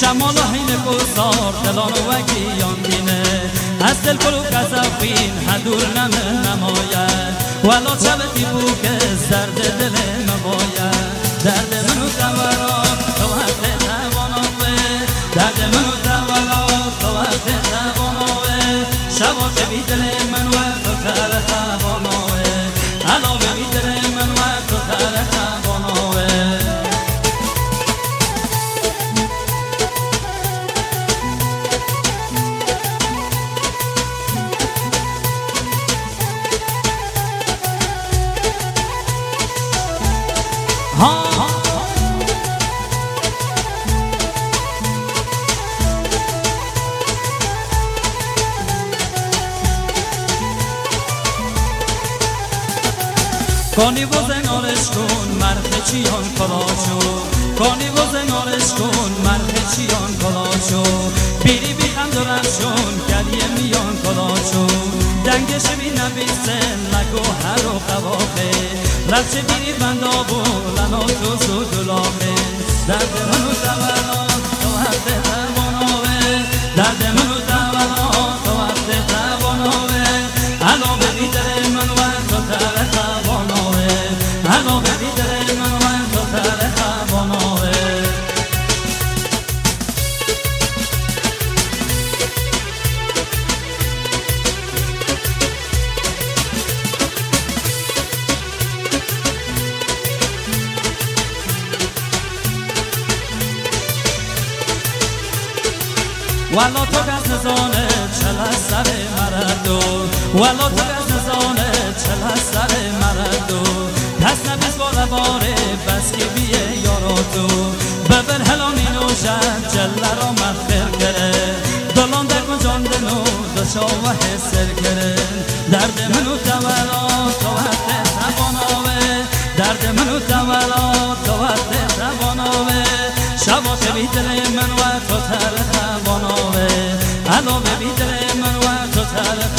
شمال و حین کسار دلان و وگیان بینه از دل کلو کسافین هدور نماید ولا چبتی بوک زرد دل نماید درد منو تورا تو حق تواناوه درد منو تورا تو حق تواناوه شبا که بی دل من و تو تر تواناوه علاوه بی دل من و تو تر تواناوه کانی و زنارش کن مرخ چیان کلاشو کانی و زنارش کن مرخ چیان کلاشو بیری بی خندرم شون گلیه میان کلاشو دنگش بی نبیسن لگو هر و قواخه رفچه بیری بندابو لنا تو زودلاخه درد منو تولاد تو حد تواناوه درد منو تولاد تو حد تواناوه علاوه بی دل من و تو تر تواناوه علاوه بی دل من و تو تر تواناوه والا تو گز نزانه چل سر مردو والا تو گز نزانه چل سر مردو کس نبیز با رواره بس که بیه یارو تو ببر هلانی نوشد جله را مغفر کره دلان در کن جان دنو دشا و حسر کره درد منو تولا تو حد تواناوه درد منو تولا تو حد تواناوه شبا که بی دل من و تو تر تواناوه علاوه بی دل من و تو تر